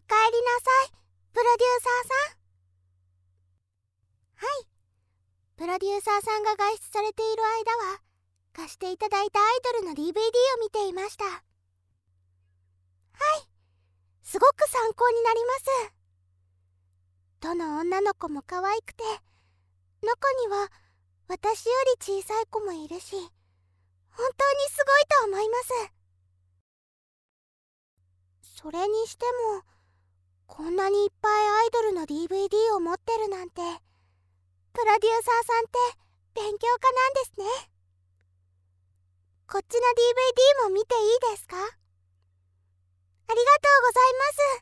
かえりなさい、プロデューサーさん。はい、プロデューサーさんが外出されている間は貸していただいたアイドルの DVD を見ていました。はい、すごく参考になります。どの女の子も可愛くて、中には私より小さい子もいるし、本当にすごいと思います。それにしても、こんなにいっぱいアイドルの DVD を持ってるなんて、プロデューサーさんって勉強家なんですね。こっちの DVD も見ていいですか？ありがとうございます。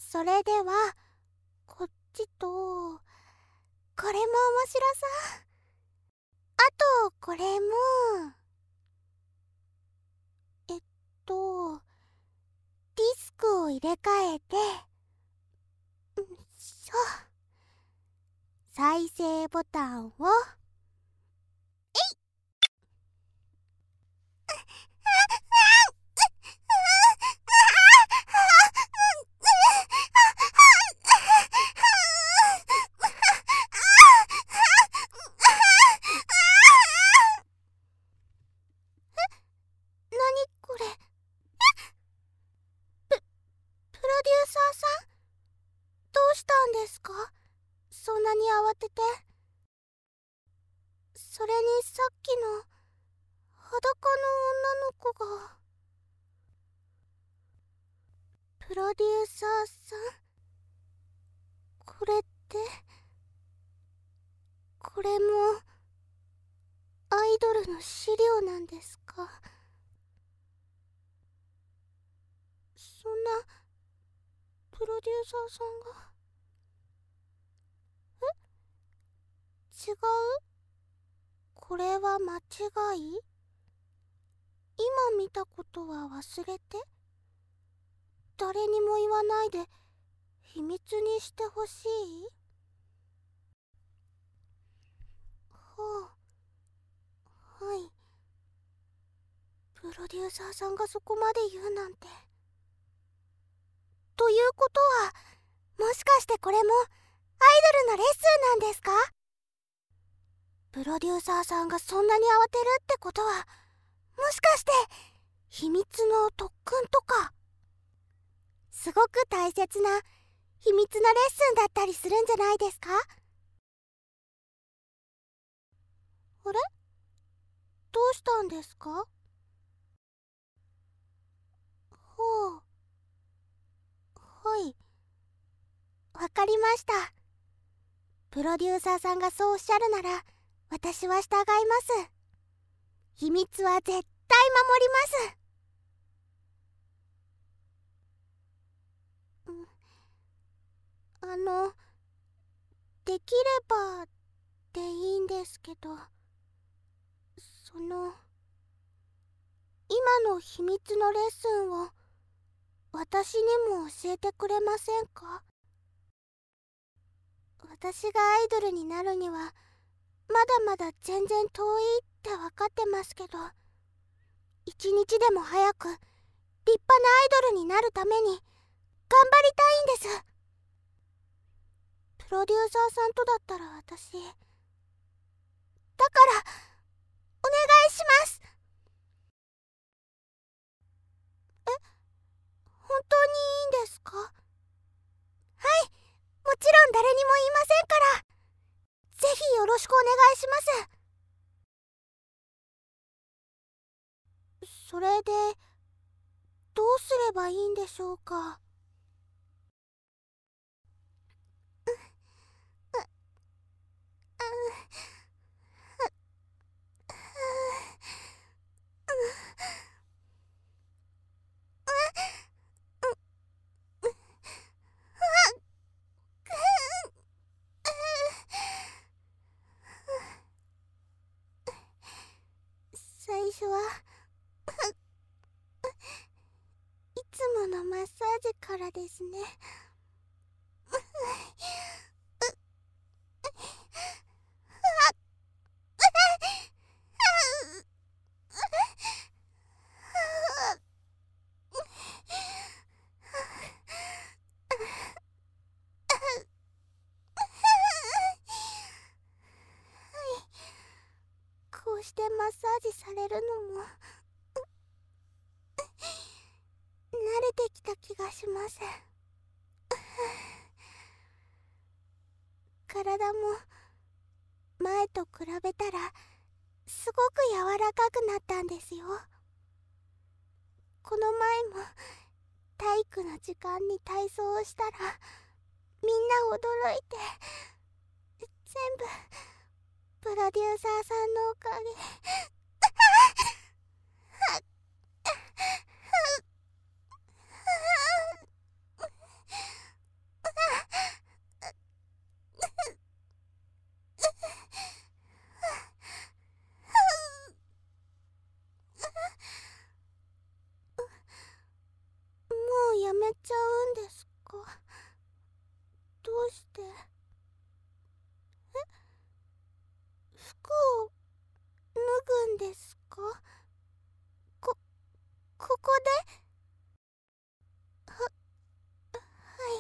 それでは、こっちと、これも面白そう。あと、これも、ディスクを入れ替えて、再生ボタンを、何これ？プロデューサーさん？どうしたんですか？そんなに慌てて。それにさっきの裸の女の子が。プロデューサーさん？これって、これもアイドルの資料なんですか？そんなプロデューサーさんが。違う？これは間違い？今見たことは忘れて？誰にも言わないで秘密にしてほしい？はあ、はい。プロデューサーさんがそこまで言うなんて。ということは、もしかしてこれもアイドルのレッスンなんですか？プロデューサーさんがそんなに慌てるってことは、もしかして秘密の特訓とか、すごく大切な秘密のレッスンだったりするんじゃないですか？あれ？どうしたんですか？ほう、はい、わかりました。プロデューサーさんがそうおっしゃるなら、私は従います。秘密は絶対守ります。できればでいいんですけど、今の秘密のレッスンを私にも教えてくれませんか？私がアイドルになるにはまだまだ全然遠いって分かってますけど、一日でも早く立派なアイドルになるために頑張りたいんです。プロデューサーさんとだったら私、だからお願いします。本当にいいんですか？はい、もちろん誰にも言いませんから。ぜひよろしくお願いします。それで、どうすればいいんでしょうか？最初はいつものマッサージからですね。 マッサージされるのも慣れてきた気がします。体も前と比べたらすごく柔らかくなったんですよ。この前も体育の時間に体操をしたらみんな驚いて、全部プロデューサーさんのおかげ。もうやめちゃうんですか？どうして？服を脱ぐんですか？ここで？はい。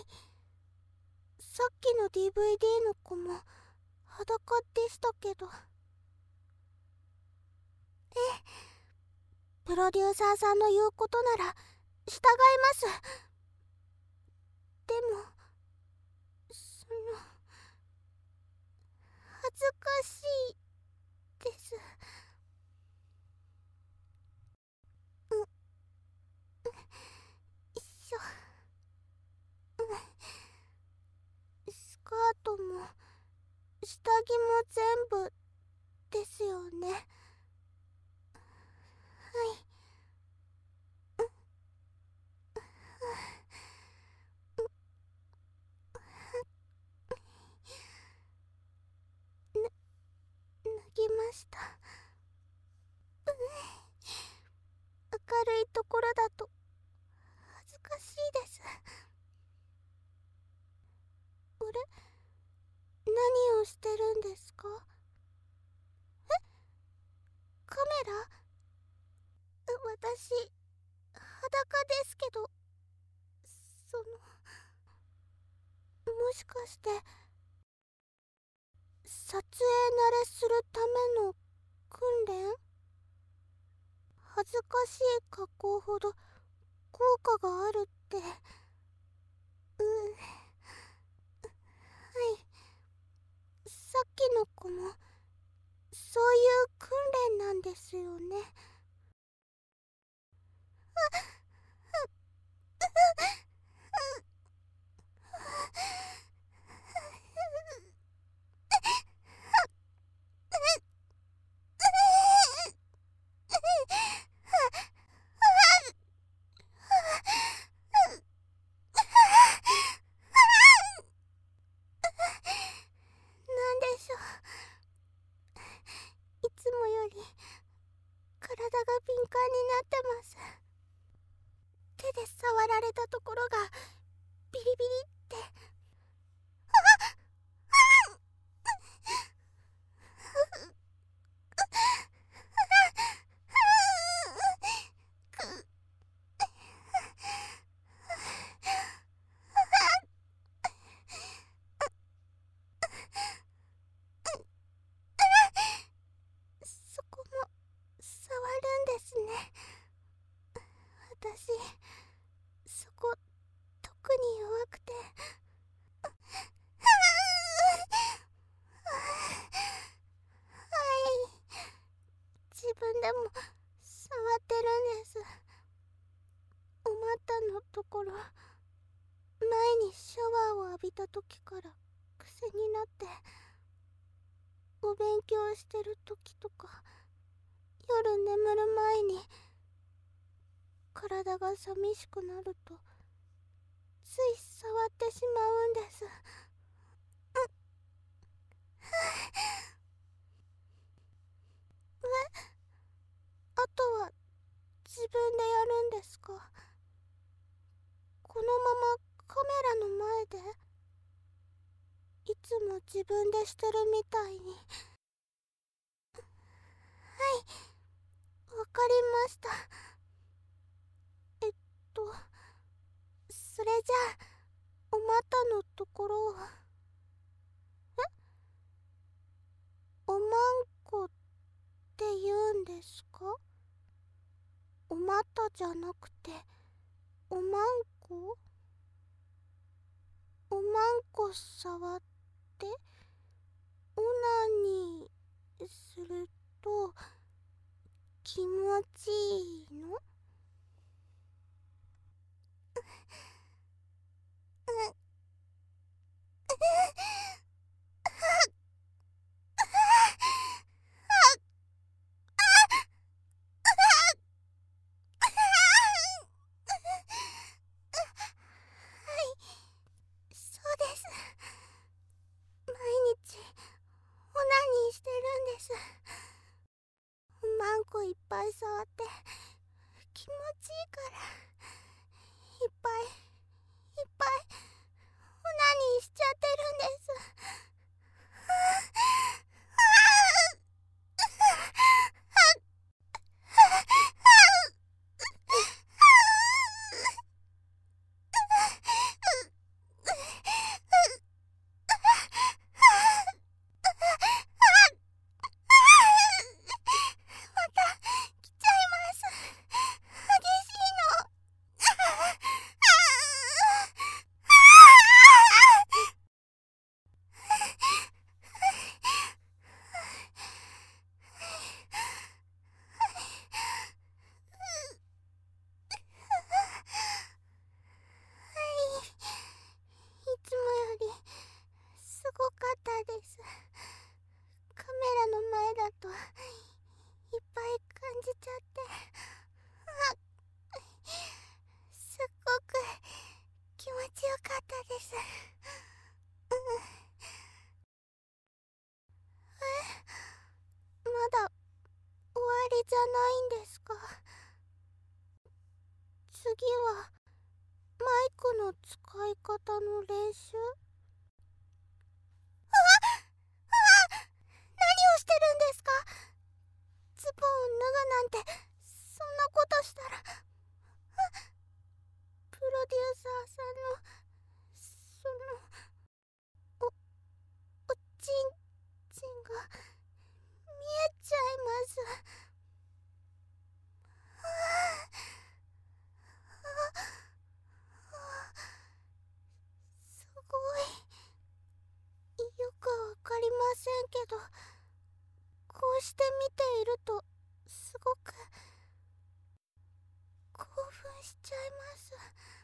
さっきの DVD の子も裸でしたけど。プロデューサーさんの言うことなら従います。でも恥ずかしいです。しょ。スカートも下着も全部ですよね。はい。脱ぎました。明るいところだと恥ずかしいです。あれ、何をしてるんですか？カメラ？私裸ですけど、もしかして撮影慣れするための訓練？恥ずかしい格好ほど効果があるって。はい。さっきの子もそういう訓練なんですよね。なんでしょう、いつもより体が敏感になってます。手で触られたところがビリビリって。そこも触るんですね。私そこ特に弱くて。はい、自分でも触ってるんです。お股のところ、前にシャワーを浴びた時から癖になって、お勉強してる時とか夜眠る前に体が寂しくなるとつい触ってしまうんです。あとは自分でやるんですか？このままカメラの前でいつも自分でしてるみたいに。はい、わかりました。えっとそれじゃあお股のところを。おまんこって言うんですか？お股じゃなくておまんこ？おまんこ触ってオナニーすると気持ちいいの？そうです。毎日オナニーしてるんです。おまんこいっぱい触って気持ちいいからいっぱいいっぱいオナニーしちゃってるんです。また来ちゃいます。激しいの。いつもよりすごかったです。カメラの前だといっぱい感じちゃって、すっごく気持ちよかったです。まだ終わりじゃないんですか？次はマイクの使い方の練習？何をしてるんですか？ズボンを脱ぐなんて、そんなことしたらプロデューサーさんのそのおちんちんが見えちゃいます。すごいよくわかりませんけど、こうして見ているとすごく興奮しちゃいます。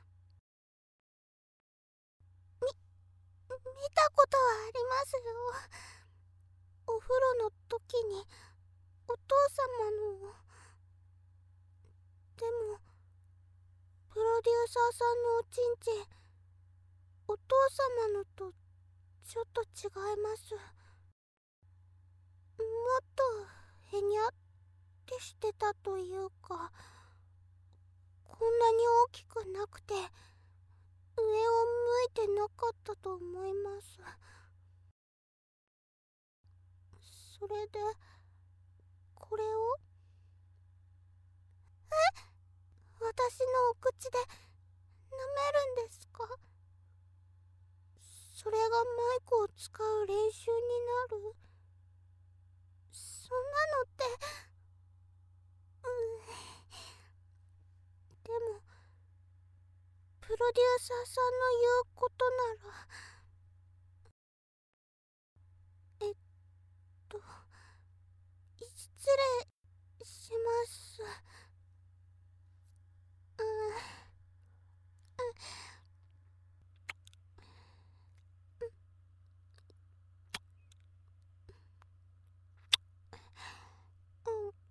見たことはありますよ。お風呂の時にお父様の。でもプロデューサーさんのおちんちん、お父様のとちょっと違います。もっとへにゃってしてたというか、こんなに大きくなくて上を向いてなかったと思います。それでこれを私のお口で舐めるんですか？それがマイクを使う練習になる？そんなのって、でもプロデューサーさんの言うことなら、えっと失礼します。うんうん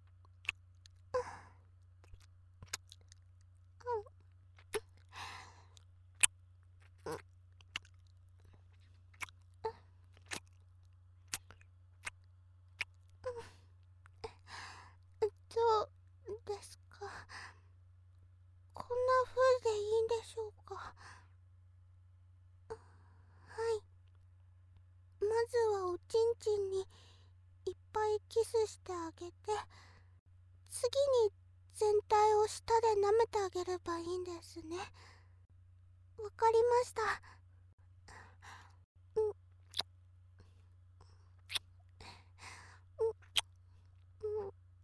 どうですか？こんな風でいいんでしょうか？はい。まずはおちんちんにいっぱいキスしてあげて、次に全体を舌で舐めてあげればいいんですね。わかりました。うんうんうん。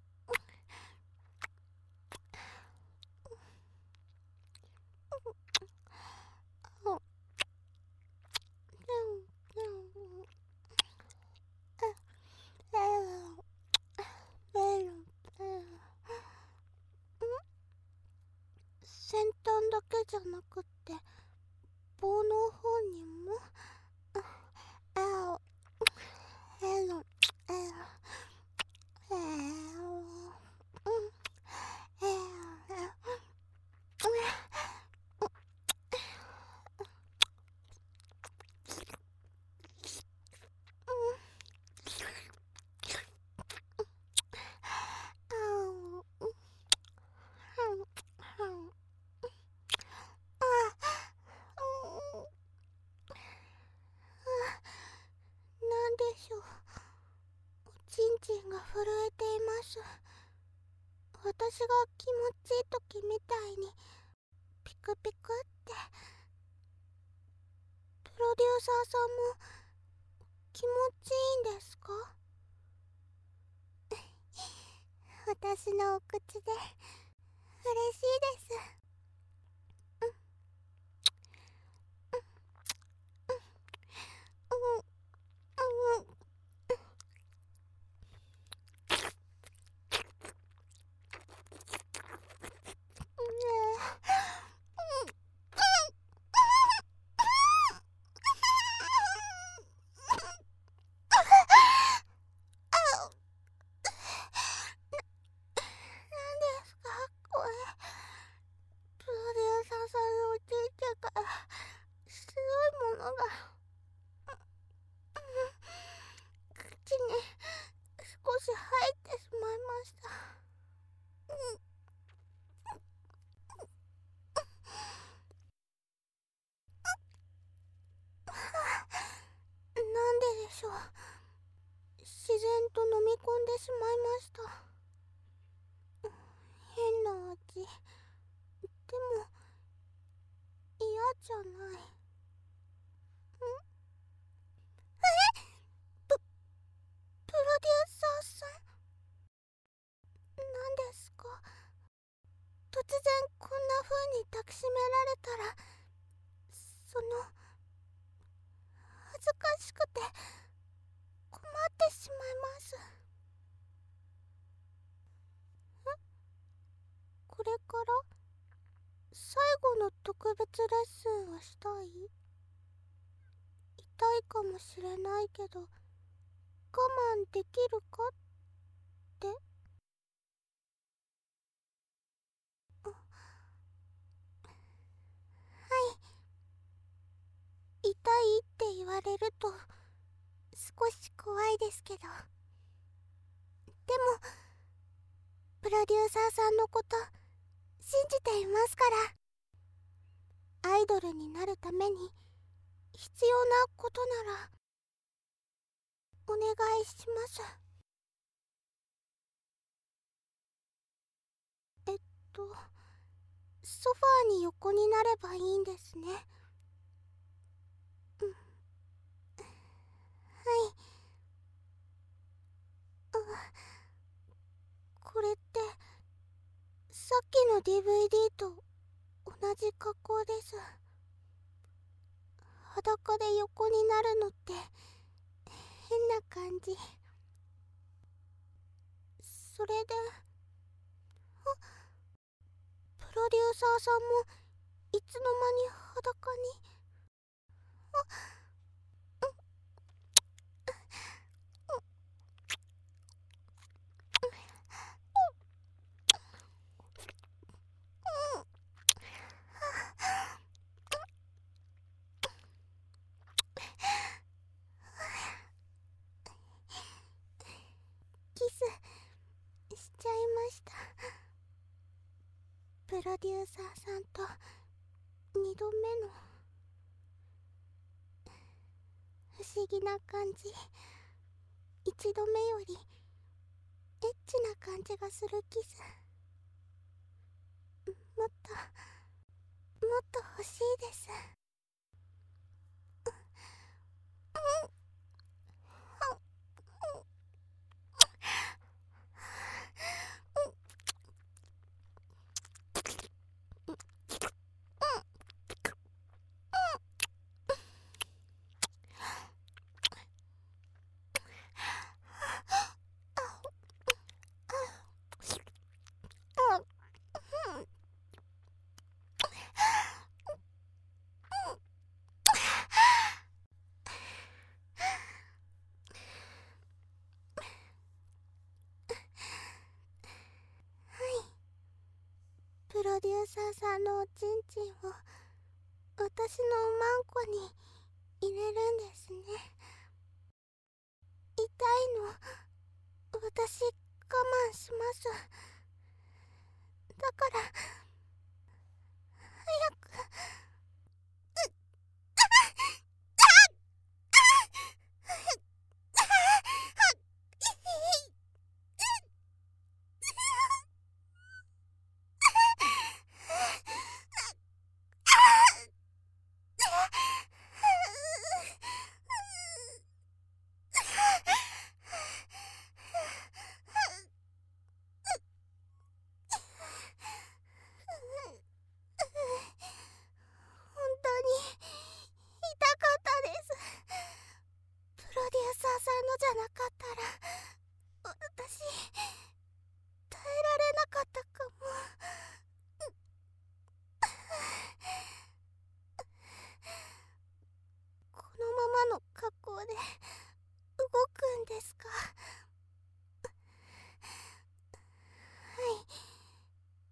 だけじゃなくって棒の方にもなんでしょう。おちんちんが震えています。私が気持ちいい時みたいにピクピクって。プロデューサーさんも気持ちいいんですか？私のお口で嬉しいです。これプロデューサーさんのおちんちんから白いものが口に少し入ってしまいました。なんででしょう。自然と飲み込んでしまいました。変な味。でも嫌じゃない。プロデューサーさん、何ですか？突然こんな風に抱きしめられたら、恥ずかしくて困ってしまいます。これから最後の特別レッスンをしたい？痛いかもしれないけど我慢できるかって。はい、痛いって言われると少し怖いですけど、でもプロデューサーさんのこと信じていますから。アイドルになるために必要なことならお願いします。ソファーに横になればいいんですね。はい。これってさっきの DVD と同じ格好です。裸で横になるのって変な感じ。それでプロデューサーさんもいつの間に裸に。キスしちゃいました。プロデューサーさんと2度目の不思議な感じ。1度目よりエッチな感じがするキス。もっと欲しいです。 ューサーさんのおちんちんを私のおまんこに入れるんですね。痛いの私我慢します。だから早く。本当に痛かったです。プロデューサーさんのじゃなかったら私耐えられなかったかも。このままの格好で動くんですか？はい、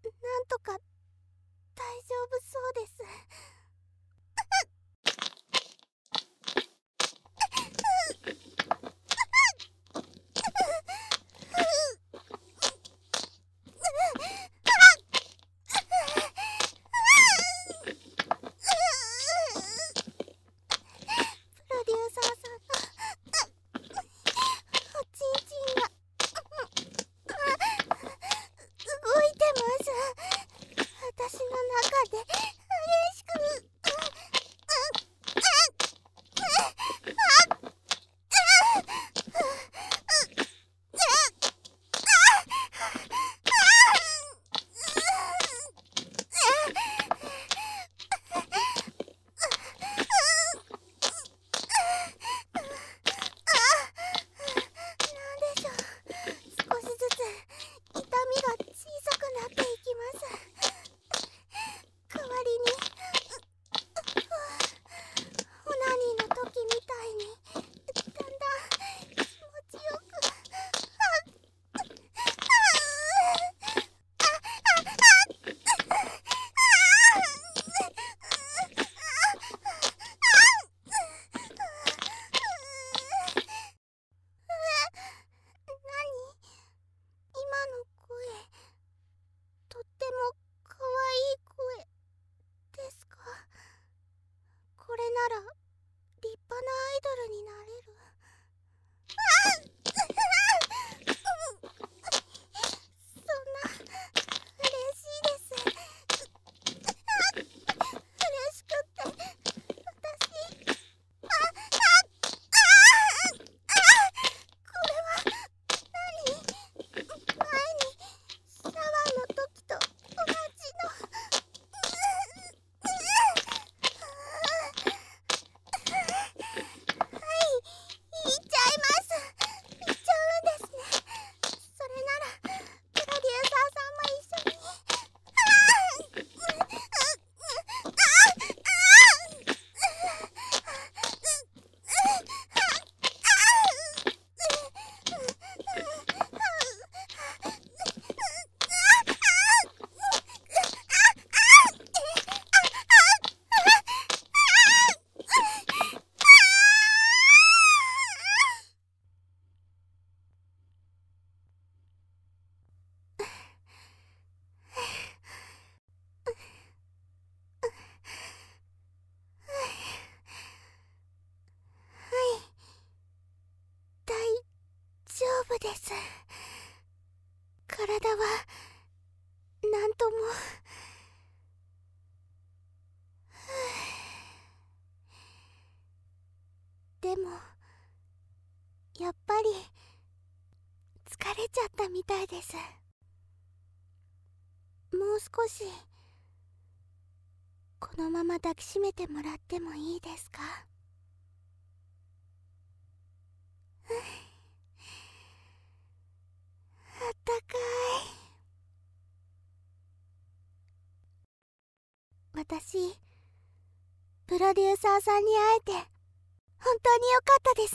なんとか大丈夫そうです。プロデューサーさんのおちんちんが動いてます。私の中で激しくなんでしょう。少しずつ痛みが小さくなっていきます。代わりにオナニーの時みたいにだんだん気持ちよく何？今の声とっても可愛い声ですか？これなら立派なアイドルになれる。そんな嬉しいです。嬉しくって私これは何？前にシャワーの時と同じの。はい、行っちゃいます。行っちゃうんですね。それならプロデューサーさんも一緒に。はい、大丈夫です。体はなんとも。でもやっぱり疲れちゃったみたいです。もう少しこのまま抱きしめてもらってもいいですか？あったかい。私プロデューサーさんに会えて本当に良かったです。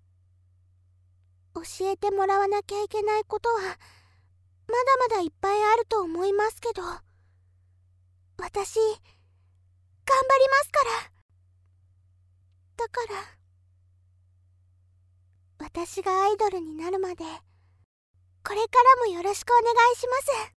教えてもらわなきゃいけないことはまだまだいっぱいあると思いますけど、 私頑張りますから。だから私がアイドルになるまでこれからもよろしくお願いします。